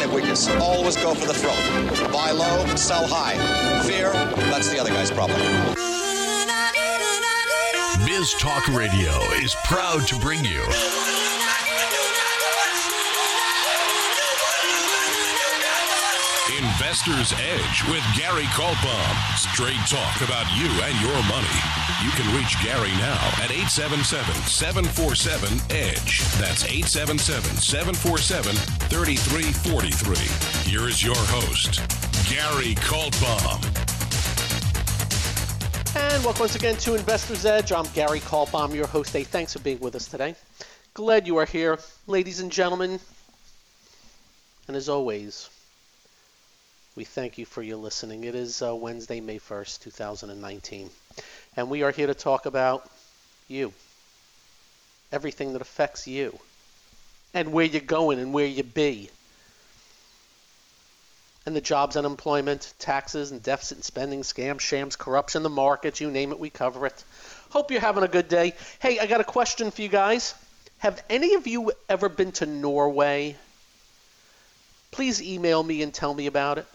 weakness. Always go for the throat. Buy low, sell high. Fear, that's the other guy's problem. Biz Talk Radio is proud to bring you Investor's Edge with Gary Kaltbaum. Straight talk about you and your money. You can reach Gary now at 877-747-EDGE. That's 877-747-3343. Here is your host, Gary Kaltbaum. And welcome once again to Investor's Edge. I'm Gary Kaltbaum, your host. Hey, thanks for being with us today. Glad you are here, ladies and gentlemen. And as always, we thank you for your listening. It is Wednesday, May 1st, 2019. And we are here to talk about you. Everything that affects you. And where you're going and where you be. And the jobs, unemployment, taxes, and deficit and spending, scams, shams, corruption, the markets, you name it, we cover it. Hope you're having a good day. Hey, I got a question for you guys. Have any of you ever been to Norway? Please email me and tell me about it.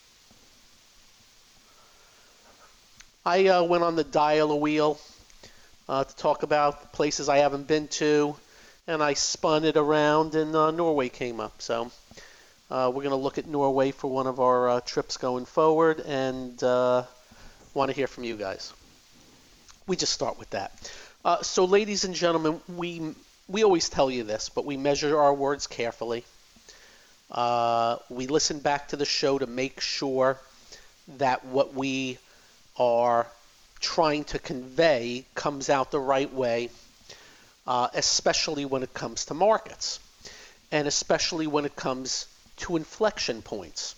I went on the dial-a-wheel to talk about places I haven't been to, and I spun it around, and Norway came up. So we're going to look at Norway for one of our trips going forward, and want to hear from you guys. We just start with that. So, ladies and gentlemen, we always tell you this, but we measure our words carefully. We listen back to the show to make sure that what we are trying to convey comes out the right way, especially when it comes to markets, and especially when it comes to inflection points.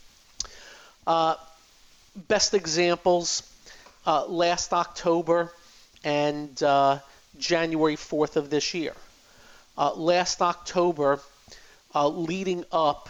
Best examples, last October and January 4th of this year. Last October, leading up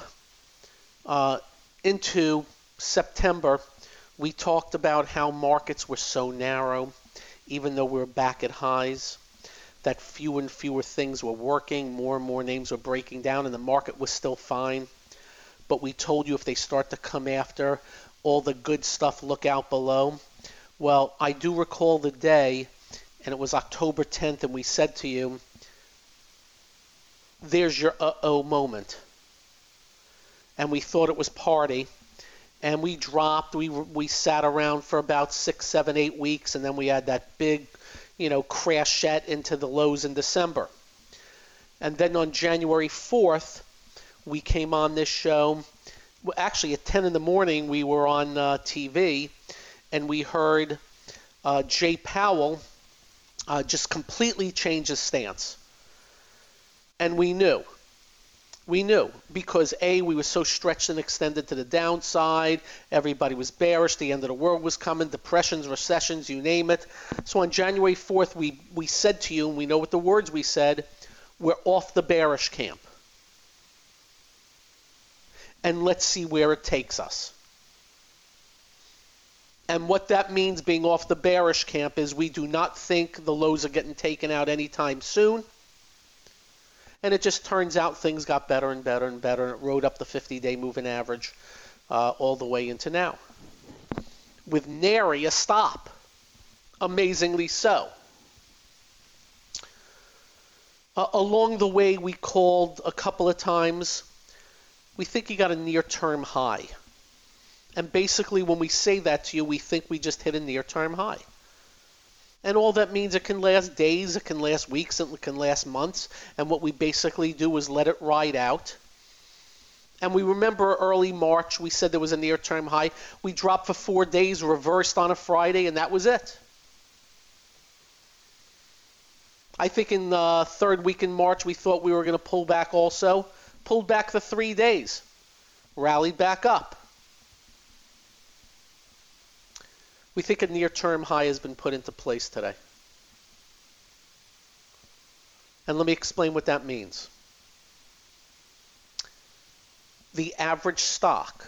into September, we talked about how markets were so narrow, even though we were back at highs, that fewer and fewer things were working, more and more names were breaking down, and the market was still fine. But we told you if they start to come after all the good stuff, look out below. Well, I do recall the day, and it was October 10th, and we said to you, there's your uh-oh moment. And we thought it was party. And we dropped, we sat around for about 6, 7, 8 weeks, and then we had that big, crashette into the lows in December. And then on January 4th, we came on this show. Actually, at 10 in the morning, we were on TV, and we heard Jay Powell just completely change his stance. And we knew. We knew because, A, we were so stretched and extended to the downside. Everybody was bearish. The end of the world was coming. Depressions, recessions, you name it. So on January 4th, we said to you, and we know what the words we said, we're off the bearish camp. And let's see where it takes us. And what that means, being off the bearish camp, is we do not think the lows are getting taken out anytime soon. And it just turns out things got better and better and better, and it rode up the 50-day moving average all the way into now. With nary a stop. Amazingly so. Along the way, we called a couple of times. We think you got a near-term high. And basically, when we say that to you, we think we just hit a near-term high. And all that means, it can last days, it can last weeks, it can last months. And what we basically do is let it ride out. And we remember early March, we said there was a near-term high. We dropped for 4 days, reversed on a Friday, and that was it. I think in the third week in March, we thought we were going to pull back also. Pulled back the 3 days. Rallied back up. We think a near-term high has been put into place today. And let me explain what that means. The average stock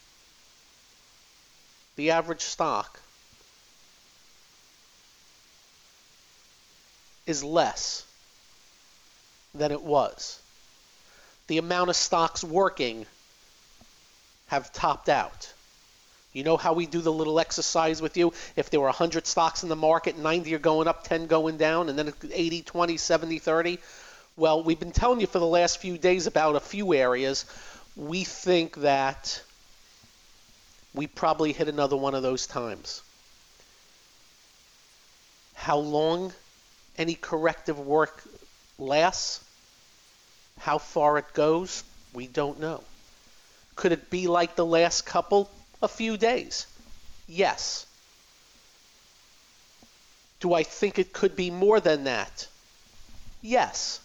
is less than it was. The amount of stocks working have topped out. You know how we do the little exercise with you? If there were 100 stocks in the market, 90 are going up, 10 going down, and then 80, 20, 70, 30. Well, we've been telling you for the last few days about a few areas. We think that we probably hit another one of those times. How long any corrective work lasts, how far it goes, we don't know. Could it be like the last couple? A few days? Yes. Do I think it could be more than that? Yes.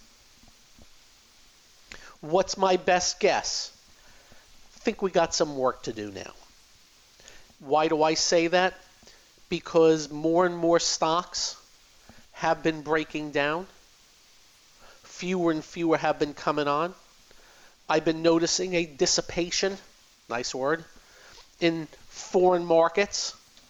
What's my best guess? I think we got some work to do now. Why do I say that? Because more and more stocks have been breaking down. Fewer and fewer have been coming on. I've been noticing a dissipation, nice word, in foreign markets.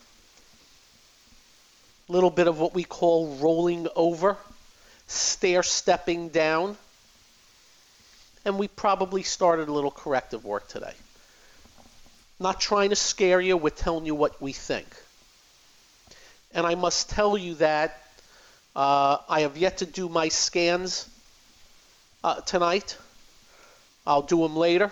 A little bit of what we call rolling over, stair-stepping down. And we probably started a little corrective work today. Not trying to scare you, we're telling you what we think. And I must tell you that I have yet to do my scans tonight. I'll do them later.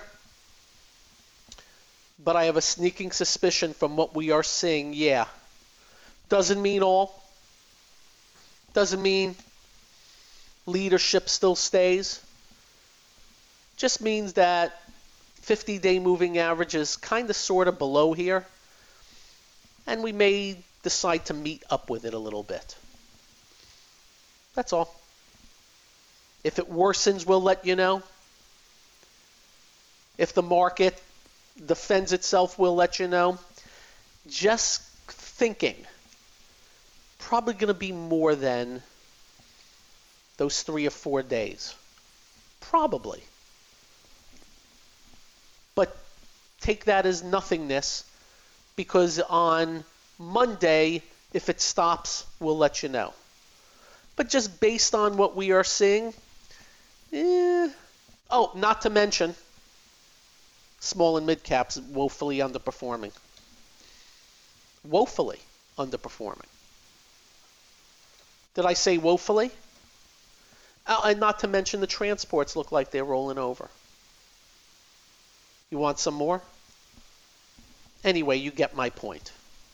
But I have a sneaking suspicion from what we are seeing, yeah. Doesn't mean all. Doesn't mean leadership still stays. Just means that 50-day moving average is kind of sort of below here. And we may decide to meet up with it a little bit. That's all. If it worsens, we'll let you know. If the market defends itself, we'll let you know. Just thinking, probably going to be more than those 3 or 4 days. Probably. But take that as nothingness, because on Monday, if it stops, we'll let you know. But just based on what we are seeing, oh, not to mention, small and mid caps woefully underperforming. Woefully underperforming. Did I say woefully? And not to mention the transports look like they're rolling over. You want some more? Anyway, you get my point.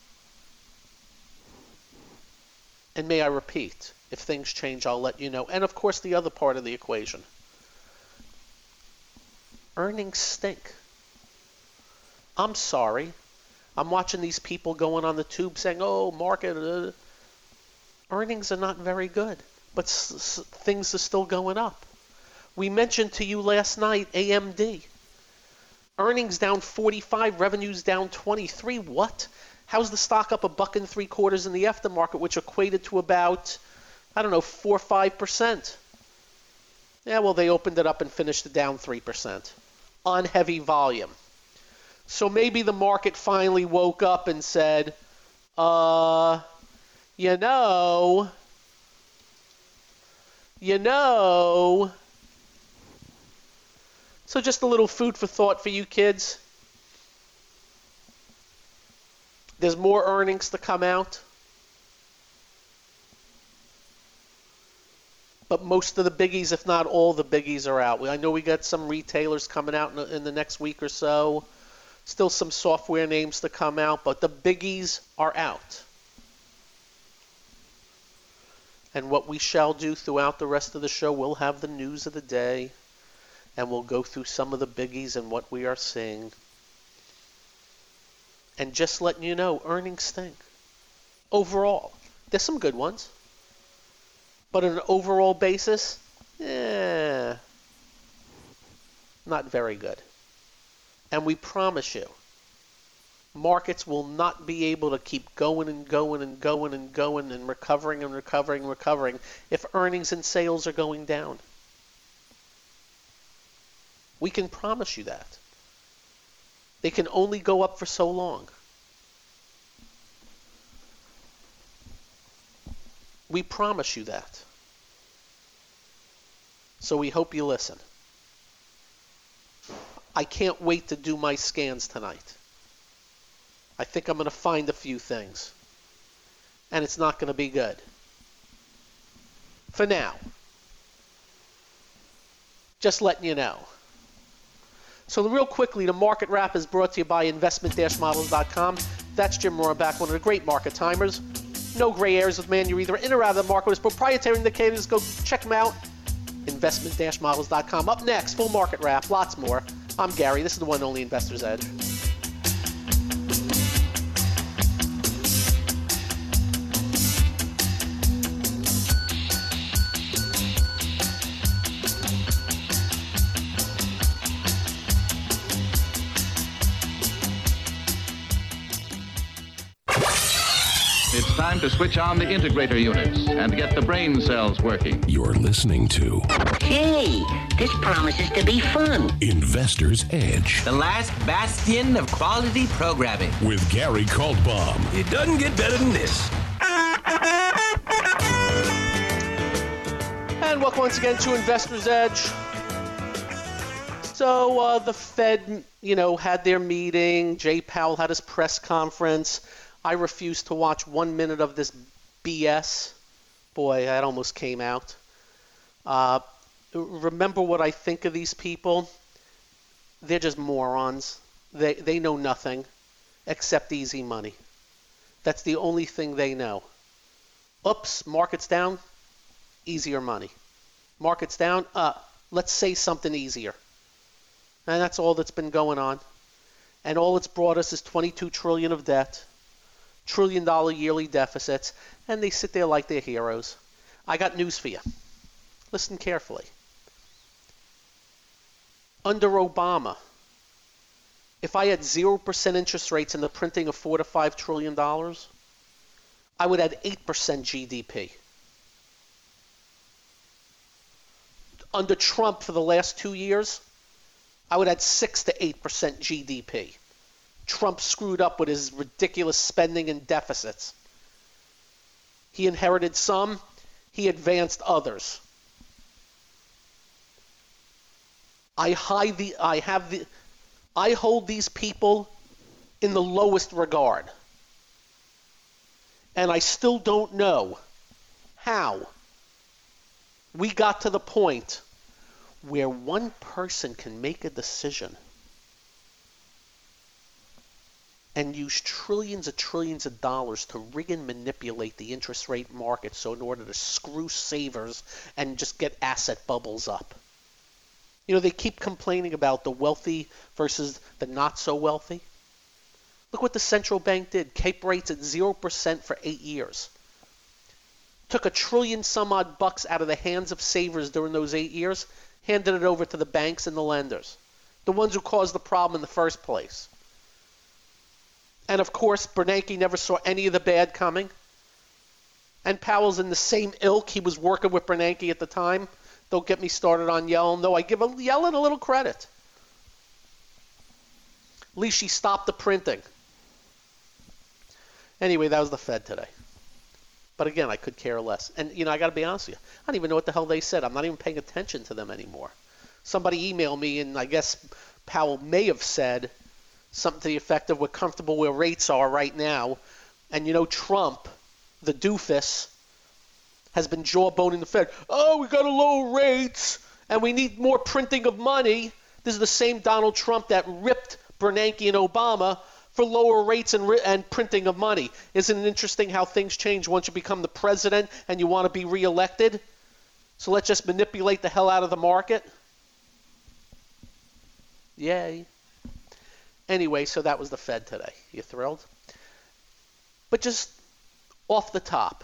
And may I repeat, if things change, I'll let you know. And of course, the other part of the equation. Earnings stink. I'm sorry. I'm watching these people going on the tube saying, oh, market, earnings are not very good, but things are still going up. We mentioned to you last night AMD. Earnings down 45, revenues down 23. What? How's the stock up $1.75 in the aftermarket, which equated to about, 4 or 5%? Yeah, well, they opened it up and finished it down 3% on heavy volume. So maybe the market finally woke up and said, you know. So just a little food for thought for you kids. There's more earnings to come out. But most of the biggies, if not all the biggies, are out. I know we got some retailers coming out in the next week or so. Still some software names to come out, but the biggies are out. And what we shall do throughout the rest of the show, we'll have the news of the day, and we'll go through some of the biggies and what we are seeing. And just letting you know, earnings stink. Overall, there's some good ones. But on an overall basis, not very good. And we promise you, markets will not be able to keep going and going and going and going and recovering and recovering and recovering if earnings and sales are going down. We can promise you that. They can only go up for so long. We promise you that. So we hope you listen. I can't wait to do my scans tonight. I think I'm going to find a few things. And it's not going to be good. For now. Just letting you know. So real quickly, the market wrap is brought to you by investment-models.com. That's Jim Rohrbach, one of the great market timers. No gray areas with man. You're either in or out of the market. With proprietary indicators, go check them out. Investment-models.com. Up next, full market wrap, lots more. I'm Gary. This is the one and only Investor's Edge. It's time to switch on the integrator units and get the brain cells working. You're listening to Hey, this promises to be fun. Investor's Edge The last bastion of quality programming. with Gary Kaltbaum. It doesn't get better than this. And welcome once again to Investor's Edge. So the Fed, had their meeting. Jay Powell had his press conference. I refused to watch 1 minute of this BS. Boy, that almost came out. Remember what I think of these people? They're just morons. They know nothing except easy money. That's the only thing they know. Oops, market's down, easier money. Market's down, let's say something easier. And that's all that's been going on. And all it's brought us is $22 trillion of debt. $1 trillion yearly deficits, and they sit there like they're heroes. I got news for you. Listen carefully. Under Obama, if I had 0% interest rates and the printing of $4 to $5 trillion, I would add 8% GDP. Under Trump for the last 2 years, I would add 6 to 8% GDP. Trump screwed up with his ridiculous spending and deficits. He inherited some, he advanced others. I hold these people in the lowest regard. And I still don't know how we got to the point where one person can make a decision and use trillions of dollars to rig and manipulate the interest rate market so in order to screw savers and just get asset bubbles up. They keep complaining about the wealthy versus the not so wealthy. Look what the central bank did. Kept rates at 0% for 8 years. Took $1 trillion some odd bucks out of the hands of savers during those 8 years, handed it over to the banks and the lenders, the ones who caused the problem in the first place. And of course, Bernanke never saw any of the bad coming. And Powell's in the same ilk. He was working with Bernanke at the time. Don't get me started on Yellen, though I give Yellen a little credit. At least she stopped the printing. Anyway, that was the Fed today. But again, I could care less. And, I got to be honest with you. I don't even know what the hell they said. I'm not even paying attention to them anymore. Somebody emailed me, and I guess Powell may have said something to the effect of we're comfortable where rates are right now. And Trump, the doofus, has been jawboning the Fed. Oh, we got to lower rates and we need more printing of money. This is the same Donald Trump that ripped Bernanke and Obama for lower rates and printing of money. Isn't it interesting how things change once you become the president and you want to be reelected? So let's just manipulate the hell out of the market. Yay. Anyway, so that was the Fed today. You thrilled? But just off the top,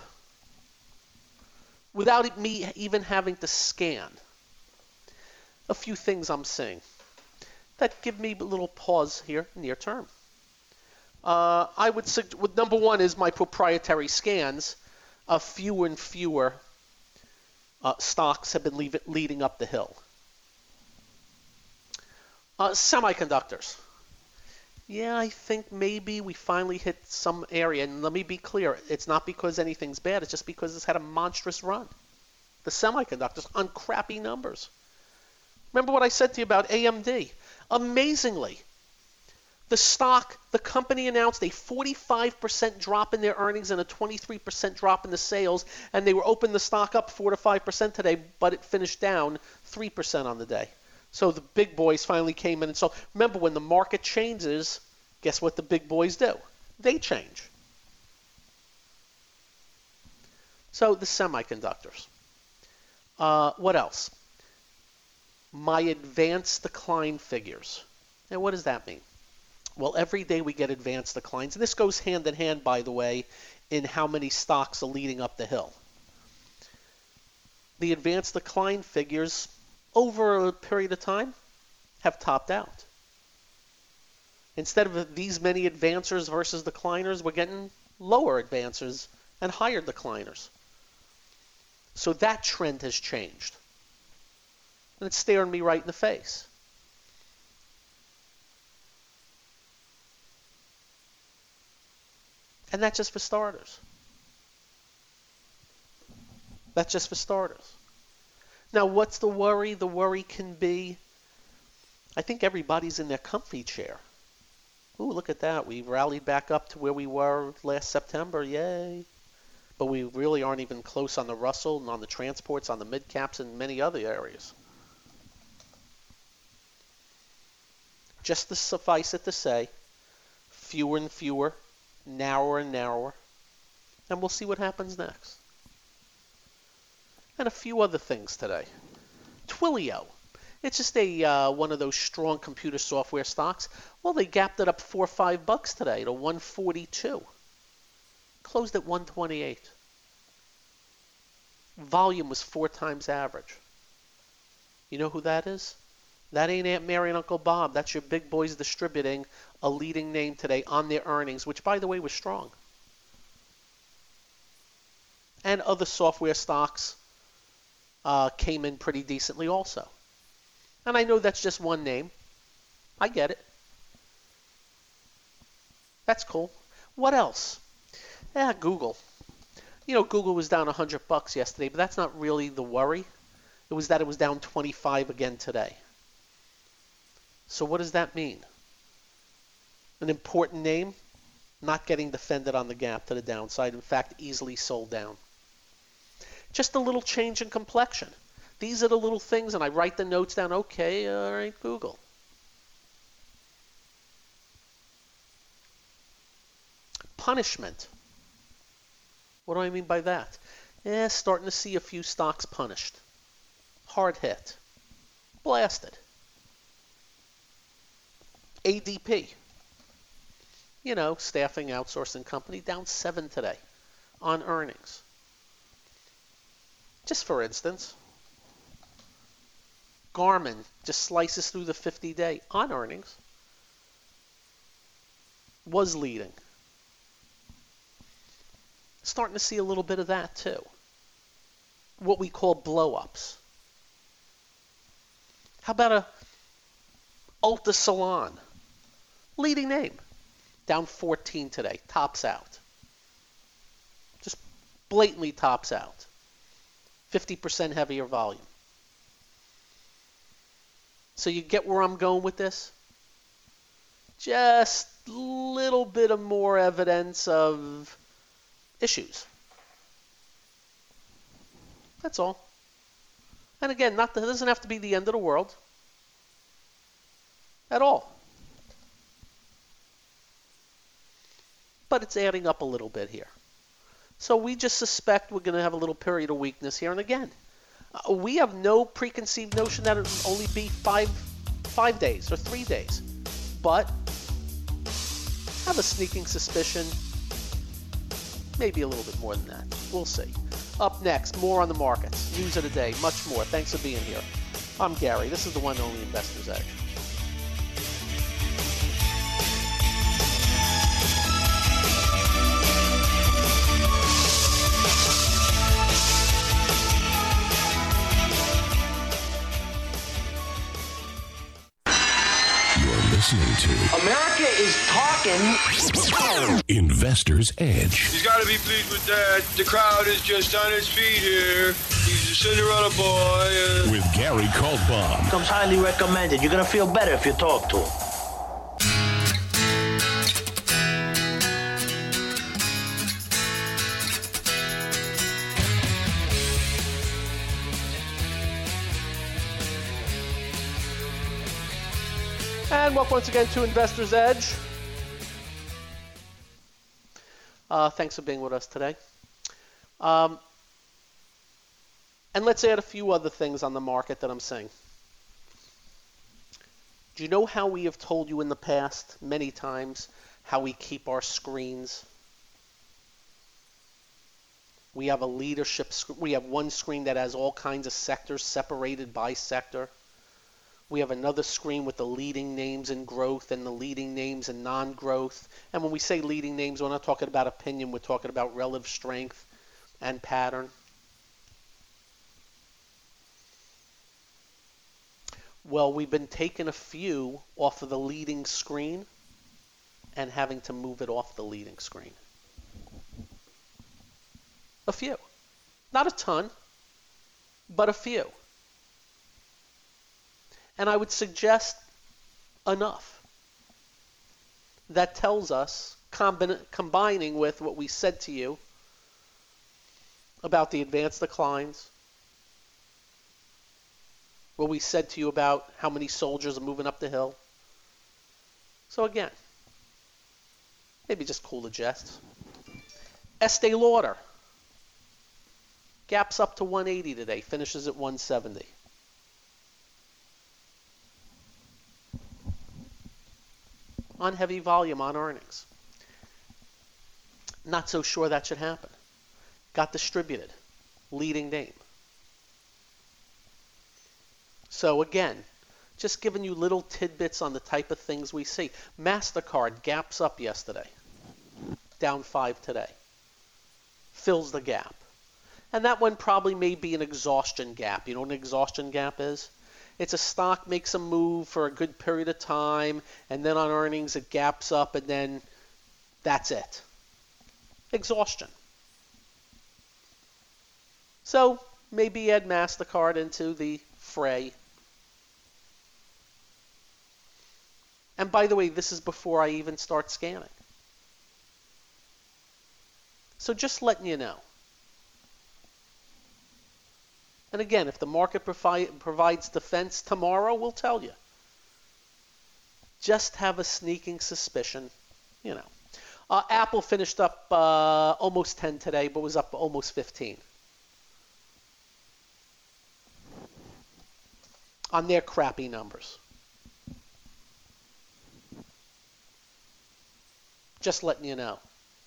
without me even having to scan, a few things I'm seeing that give me a little pause here near term. I would suggest, number one is my proprietary scans. Fewer and fewer stocks have been leading up the hill. Semiconductors. Yeah, I think maybe we finally hit some area. And let me be clear, it's not because anything's bad. It's just because it's had a monstrous run. The semiconductors on crappy numbers. Remember what I said to you about AMD? Amazingly, the company announced a 45% drop in their earnings and a 23% drop in the sales, and they were opening the stock up 4 to 5% today, but it finished down 3% on the day. So the big boys finally came in. And so remember, when the market changes, guess what the big boys do? They change. So the semiconductors. What else? My advanced decline figures. Now, what does that mean? Well, every day we get advanced declines, and this goes hand in hand, by the way, in how many stocks are leading up the hill. The advanced decline figures, over a period of time, have topped out. Instead of these many advancers versus decliners, we're getting lower advancers and higher decliners. So that trend has changed. And it's staring me right in the face. And that's just for starters. That's just for starters. Now, what's the worry? The worry can be, I think everybody's in their comfy chair. Ooh, look at that. We rallied back up to where we were last September. Yay. But we really aren't even close on the Russell and on the transports, on the mid-caps, and many other areas. Just to suffice it to say, fewer and fewer, narrower and narrower, and we'll see what happens next. And a few other things today. Twilio. It's just a one of those strong computer software stocks. Well, they gapped it up $4 or $5 today to 142. Closed at 128. Volume was 4 times average. You know who that is? That ain't Aunt Mary and Uncle Bob. That's your big boys distributing a leading name today on their earnings, which, by the way, was strong. And other software stocks came in pretty decently also. And I know that's just one name. I get it. That's cool. What else? Google. You know, Google was down $100 yesterday, but that's not really the worry. It was that it was down 25 again today. So what does that mean? An important name, not getting defended on the gap to the downside. In fact, easily sold down. Just a little change in complexion. These are the little things, and I write the notes down. Okay, all right, Google. Punishment. What do I mean by that? Starting to see a few stocks punished. Hard hit. Blasted. ADP. You know, staffing outsourcing company, down 7 today on earnings. Just for instance, Garmin just slices through the 50-day on earnings. Was leading. Starting to see a little bit of that too. What we call blow-ups. How about a Ulta Salon? Leading name. Down 14 today. Tops out. Just blatantly tops out. 50% heavier volume. So you get where I'm going with this? Just a little bit of more evidence of issues. That's all. And again, it doesn't have to be the end of the world. At all. But it's adding up a little bit here. So we just suspect we're going to have a little period of weakness here. And again, we have no preconceived notion that it will only be 5 days or 3 days. But have a sneaking suspicion, maybe a little bit more than that. We'll see. Up next, more on the markets, news of the day, much more. Thanks for being here. I'm Gary. This is the one and only Investor's Edge. Listening to America is talking. Investor's Edge. He's got to be pleased with that. The crowd is just on its feet here. He's a Cinderella boy. With Gary Kaltbaum. Comes highly recommended. You're gonna feel better if you talk to him. And welcome once again to Investor's Edge. Thanks for being with us today. And let's add a few other things on the market that I'm seeing. Do you know how we have told you in the past many times how we keep our screens? We have a leadership, we have one screen that has all kinds of sectors separated by sector. We have another screen with the leading names in growth and the leading names in non-growth. And when we say leading names, we're not talking about opinion, we're talking about relative strength and pattern. Well, we've been taking a few off of the leading screen and having to move it off the leading screen. A few. Not a ton, but a few. And I would suggest enough. That tells us, combining with what we said to you about the advanced declines, what we said to you about how many soldiers are moving up the hill. So again, maybe just cool the jets. Estee Lauder gaps up to 180 today, finishes at 170. On heavy volume on earnings. Not so sure that should happen. Got distributed. Leading name. So again, just giving you little tidbits on the type of things we see. MasterCard gaps up yesterday. Down 5 today. Fills the gap. And that one probably may be an exhaustion gap. You know what an exhaustion gap is? It's a stock makes a move for a good period of time, and then on earnings it gaps up, and then that's it. Exhaustion. So maybe add MasterCard into the fray. And by the way, this is before I even start scanning. So just letting you know. And again, if the market provides defense tomorrow, we'll tell you. Just have a sneaking suspicion, you know. Apple finished up almost 10 today, but was up almost 15. On their crappy numbers. Just letting you know.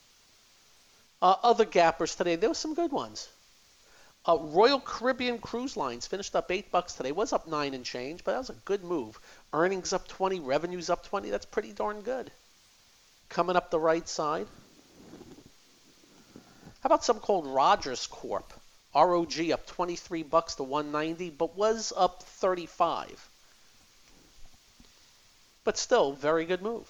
Other gappers today, there were some good ones. Royal Caribbean Cruise Lines finished up $8 today. Was up 9 and change, but that was a good move. Earnings up 20, revenues up 20. That's pretty darn good. Coming up the right side. How about something called Rogers Corp? ROG up $23 to 190, but was up 35. But still, very good move.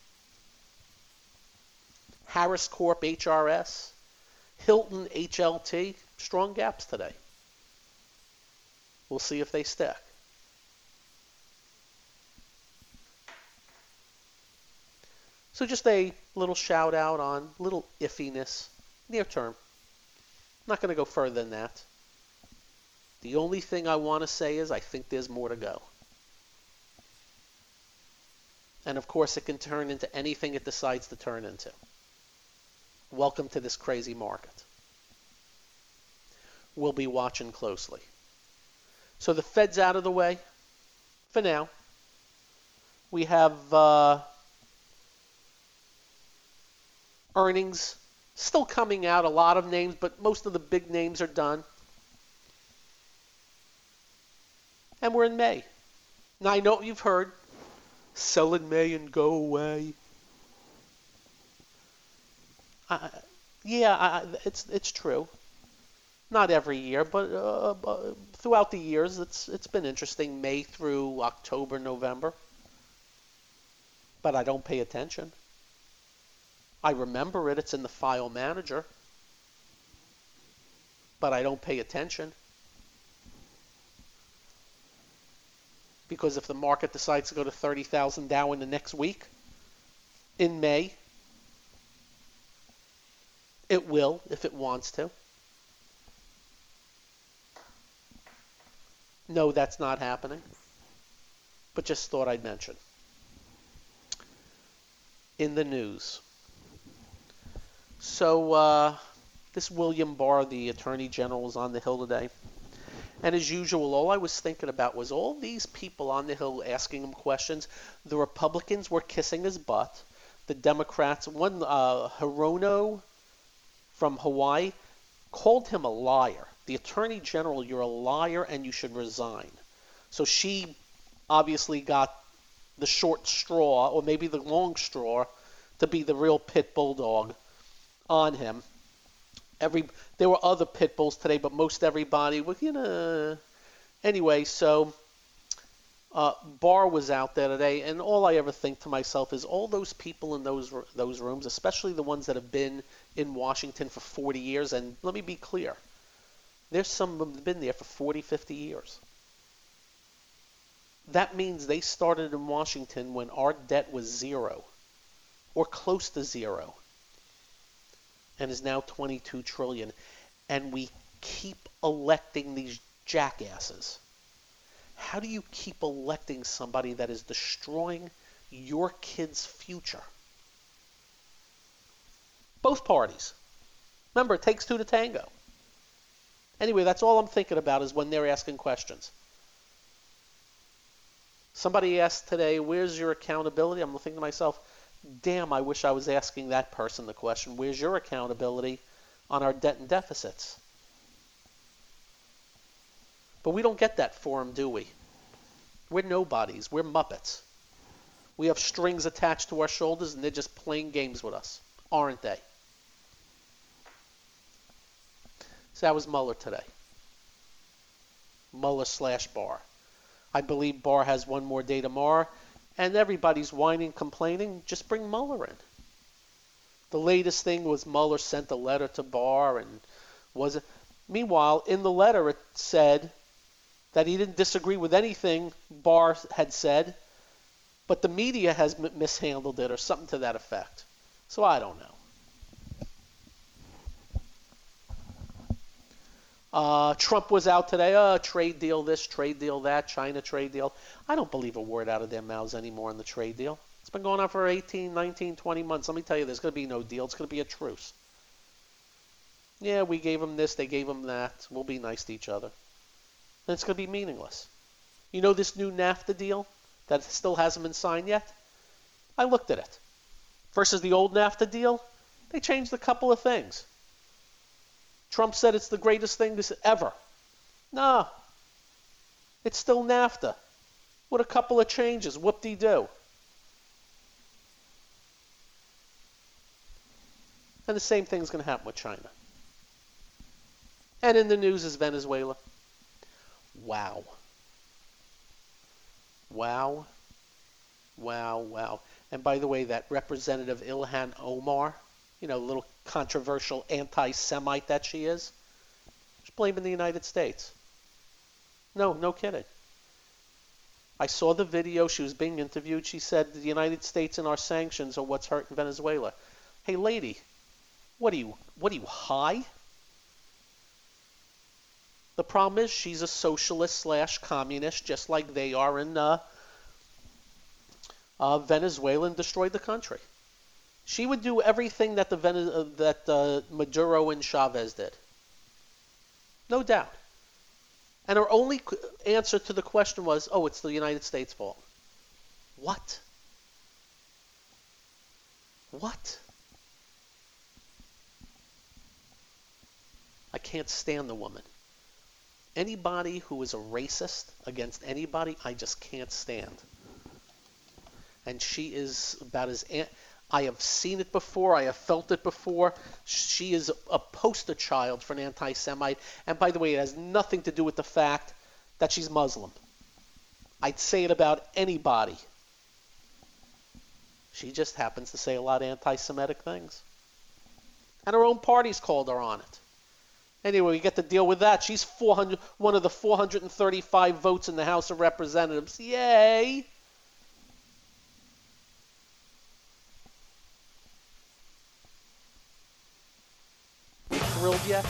Harris Corp, HRS. Hilton, HLT. Strong gaps today. We'll see if they stick. So just a little shout out on little iffiness near term. I'm not going to go further than that. The only thing I want to say is I think there's more to go. And of course it can turn into anything it decides to turn into. Welcome to this crazy market. We'll be watching closely. So the Fed's out of the way for now. We have earnings still coming out, a lot of names, but most of the big names are done. And we're in May. Now I know you've heard, sell in May and go away. It's true. Not every year, but throughout the years, it's been interesting, May through October, November. But I don't pay attention. I remember it. It's in the file manager. But I don't pay attention. Because if the market decides to go to 30,000 Dow in the next week, in May, it will if it wants to. No, that's not happening. But just thought I'd mention. In the news. So, this William Barr, the Attorney General, was on the Hill today. And as usual, all I was thinking about was all these people on the Hill asking him questions. The Republicans were kissing his butt. The Democrats, one, Hirono from Hawaii, called him a liar. The Attorney General, you're a liar and you should resign. So she obviously got the short straw, or maybe the long straw, to be the real pit bulldog on him. There were other pit bulls today, but most everybody was, Anyway, so Barr was out there today, and all I ever think to myself is all those people in those rooms, especially the ones that have been in Washington for 40 years, and let me be clear, there's some of them that have been there for 40, 50 years. That means they started in Washington when our debt was zero, or close to zero, and is now 22 trillion. And we keep electing these jackasses. How do you keep electing somebody that is destroying your kids' future? Both parties. Remember, it takes two to tango. Anyway, that's all I'm thinking about is when they're asking questions. Somebody asked today, where's your accountability? I'm thinking to myself, damn, I wish I was asking that person the question, where's your accountability on our debt and deficits? But we don't get that for them, do we? We're nobodies. We're Muppets. We have strings attached to our shoulders, and they're just playing games with us, aren't they? So that was Mueller today. Mueller/Barr. I believe Barr has one more day tomorrow, and everybody's whining, complaining. Just bring Mueller in. The latest thing was Mueller sent a letter to Barr, and was it? Meanwhile, in the letter it said that he didn't disagree with anything Barr had said, but the media has mishandled it or something to that effect. So I don't know. Trump was out today. Trade deal this, trade deal that, China trade deal. I don't believe a word out of their mouths anymore on the trade deal. It's been going on for 18, 19, 20 months. Let me tell you, there's going to be no deal. It's going to be a truce. Yeah, we gave them this, they gave them that. We'll be nice to each other. And it's going to be meaningless. You know this new NAFTA deal that still hasn't been signed yet? I looked at it. Versus the old NAFTA deal, they changed a couple of things. Trump said it's the greatest thing ever. No. It's still NAFTA. With a couple of changes. Whoop-de-doo. And the same thing's going to happen with China. And in the news is Venezuela. Wow. Wow. Wow, wow. And by the way, that Representative Ilhan Omar, little controversial anti-Semite that she is, she's blaming the United States. No kidding. I saw the video. She was being interviewed. She said the United States and our sanctions are what's hurting Venezuela. Hey, lady, what are you, high? The problem is she's a socialist/communist, just like they are in Venezuela, and destroyed the country. She would do everything that Maduro and Chavez did. No doubt. And her only answer to the question was, it's the United States' fault. What? What? I can't stand the woman. Anybody who is a racist against anybody, I just can't stand. And she is about as... I have seen it before. I have felt it before. She is a poster child for an anti-Semite. And by the way, it has nothing to do with the fact that she's Muslim. I'd say it about anybody. She just happens to say a lot of anti-Semitic things. And her own party's called her on it. Anyway, we get to deal with that. She's one of the 435 votes in the House of Representatives. Yay! You thrilled yet?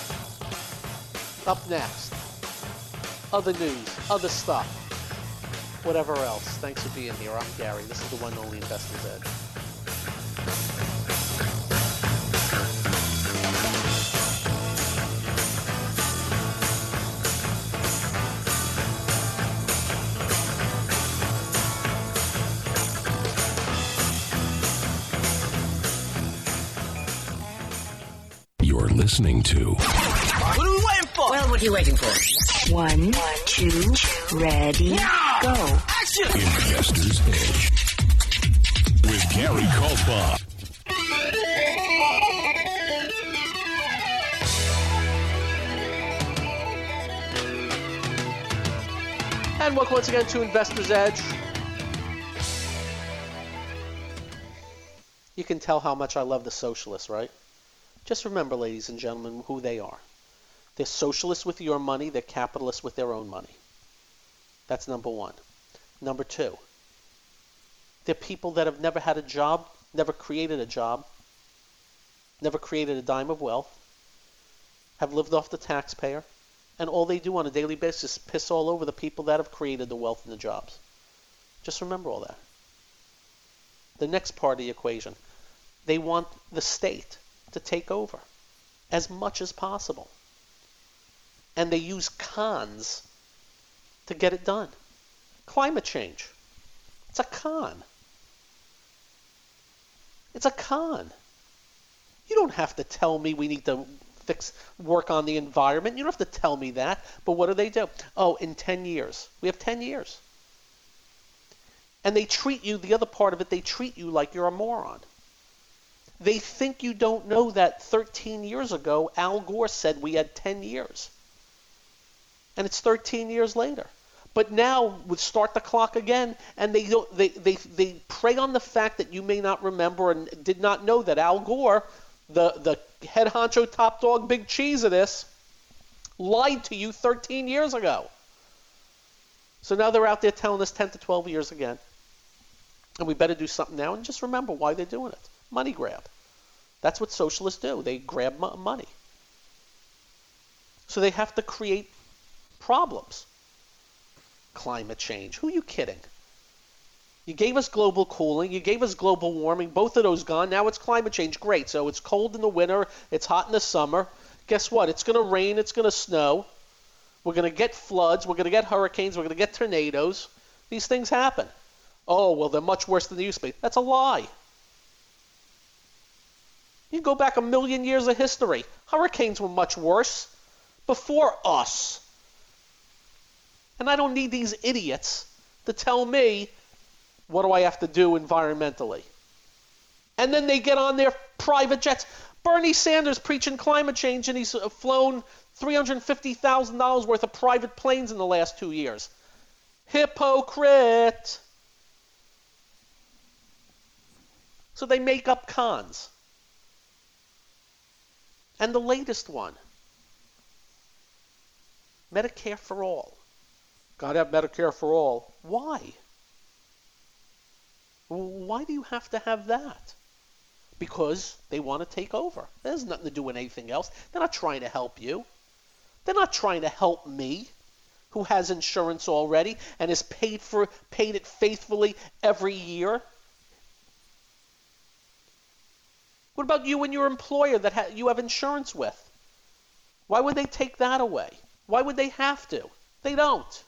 Up next, other news, other stuff, whatever else. Thanks for being here. I'm Gary. This is the one and only Investor's Edge. You're listening to What are we waiting for? Well, what are you waiting for? 1, 2, ready, go. Action! Investor's Edge with Gary Kaltbaum. And welcome once again to Investor's Edge. You can tell how much I love the socialists, right? Just remember, ladies and gentlemen, who they are. They're socialists with your money. They're capitalists with their own money. That's number one. Number two, they're people that have never had a job, never created a job, never created a dime of wealth, have lived off the taxpayer, and all they do on a daily basis is piss all over the people that have created the wealth and the jobs. Just remember all that. The next part of the equation, they want the state to take over as much as possible. And they use cons to get it done. Climate change. It's a con. It's a con. You don't have to tell me we need to work on the environment. You don't have to tell me that. But what do? Oh, in 10 years. We have 10 years. And they treat you, the other part of it, they treat you like you're a moron. They think you don't know that 13 years ago, Al Gore said we had 10 years. And it's 13 years later. But now we start the clock again, and they prey on the fact that you may not remember and did not know that Al Gore, the head honcho, top dog, big cheese of this, lied to you 13 years ago. So now they're out there telling us 10 to 12 years again. And we better do something now, and just remember why they're doing it. Money grab. That's what socialists do. They grab money. So they have to create problems. Climate change. Who are you kidding? You gave us global cooling. You gave us global warming. Both of those gone. Now it's climate change. Great. So it's cold in the winter. It's hot in the summer. Guess what? It's going to rain. It's going to snow. We're going to get floods. We're going to get hurricanes. We're going to get tornadoes. These things happen. Oh, well, they're much worse than they used to be. That's a lie. You go back 1,000,000 years of history. Hurricanes were much worse before us. And I don't need these idiots to tell me what do I have to do environmentally. And then they get on their private jets. Bernie Sanders preaching climate change, and he's flown $350,000 worth of private planes in the last 2 years. Hypocrite. So they make up cons. And the latest one, Medicare for all. Got to have Medicare for all. Why? Why do you have to have that? Because they want to take over. That has nothing to do with anything else. They're not trying to help you. They're not trying to help me, who has insurance already and has paid it faithfully every year. What about you and your employer that you have insurance with? Why would they take that away? Why would they have to? They don't.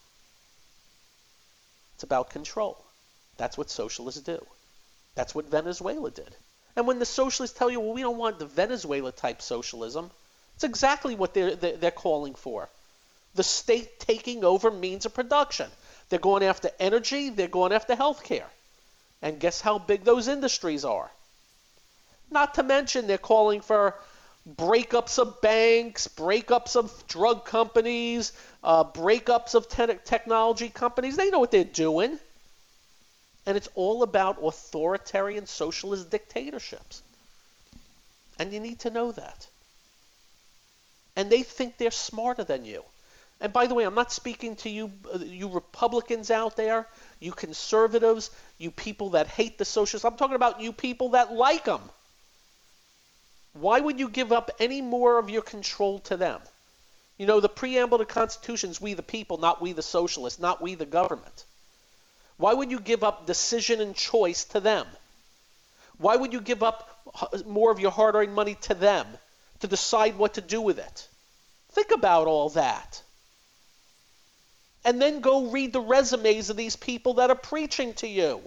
It's about control. That's what socialists do. That's what Venezuela did. And when the socialists tell you, well, we don't want the Venezuela-type socialism, it's exactly what they're calling for. The state taking over means of production. They're going after energy. They're going after healthcare. And guess how big those industries are? Not to mention they're calling for breakups of banks, breakups of drug companies, breakups of technology companies. They know what they're doing. And it's all about authoritarian socialist dictatorships. And you need to know that. and they think they're smarter than you. And by the way, I'm not speaking to you, you Republicans out there, you conservatives, you people that hate the socialists. I'm talking about you people that like them. Why would you give up any more of your control to them? You know, the preamble to the Constitution is we the people, not we the socialists, not we the government. Why would you give up decision and choice to them? Why would you give up more of your hard-earned money to them to decide what to do with it? Think about all that. And then go read the resumes of these people that are preaching to you.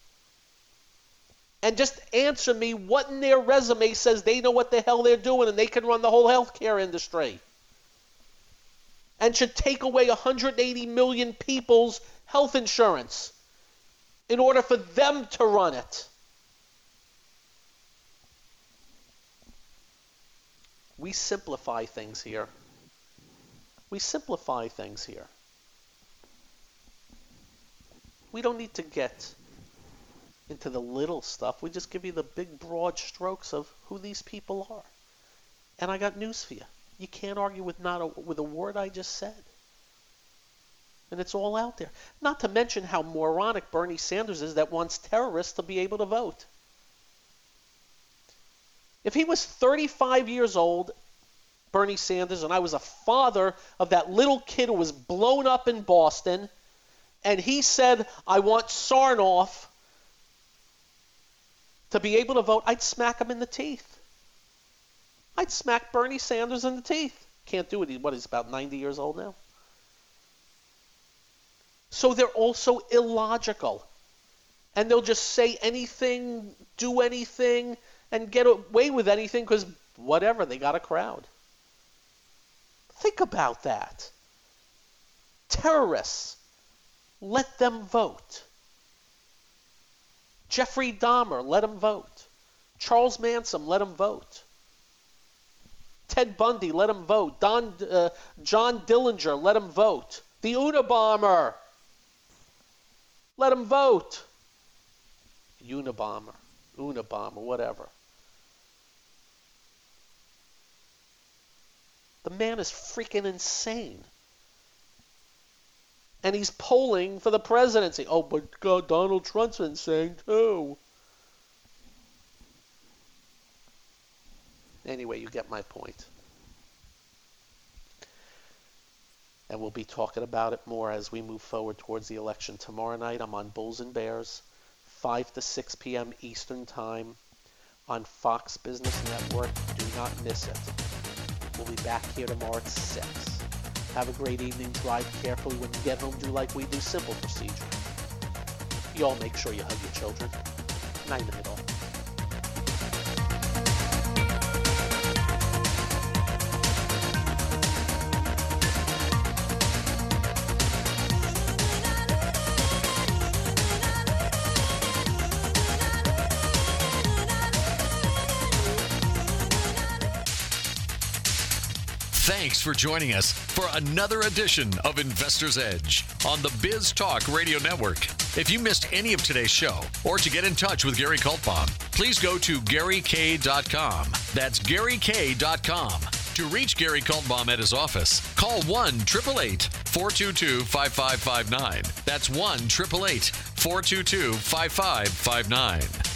And just answer me what in their resume says they know what the hell they're doing and they can run the whole healthcare industry. And should take away 180 million people's health insurance in order for them to run it. We simplify things here. We simplify things here. We don't need to get into the little stuff. We just give you the big, broad strokes of who these people are. And I got news for you. You can't argue with with a word I just said. And it's all out there. Not to mention how moronic Bernie Sanders is that wants terrorists to be able to vote. If he was 35 years old, Bernie Sanders, and I was a father of that little kid who was blown up in Boston, and he said, I want Sarnoff to be able to vote, I'd smack him in the teeth. I'd smack Bernie Sanders in the teeth. Can't do it. He's about 90 years old now. So they're also illogical. And they'll just say anything, do anything, and get away with anything because whatever, they got a crowd. Think about that. Terrorists, let them vote. Jeffrey Dahmer, let him vote. Charles Manson, let him vote. Ted Bundy, let him vote. John Dillinger, let him vote. The Unabomber, let him vote. Unabomber, whatever. The man is freaking insane. And he's polling for the presidency. Oh, but God, Donald Trump's insane too. Anyway, you get my point. And we'll be talking about it more as we move forward towards the election. Tomorrow night, I'm on Bulls and Bears, 5 to 6 p.m. Eastern Time on Fox Business Network. Do not miss it. We'll be back here tomorrow at 6. Have a great evening. Drive carefully. When you get home, do like we do. Simple procedure. You all make sure you hug your children. Night in the middle. Thanks for joining us for another edition of Investor's Edge on the Biz Talk Radio Network. If you missed any of today's show or to get in touch with Gary Kaltbaum, please go to GaryK.com. That's GaryK.com. To reach Gary Kaltbaum at his office, call 1-888-422-5559. That's 1-888-422-5559.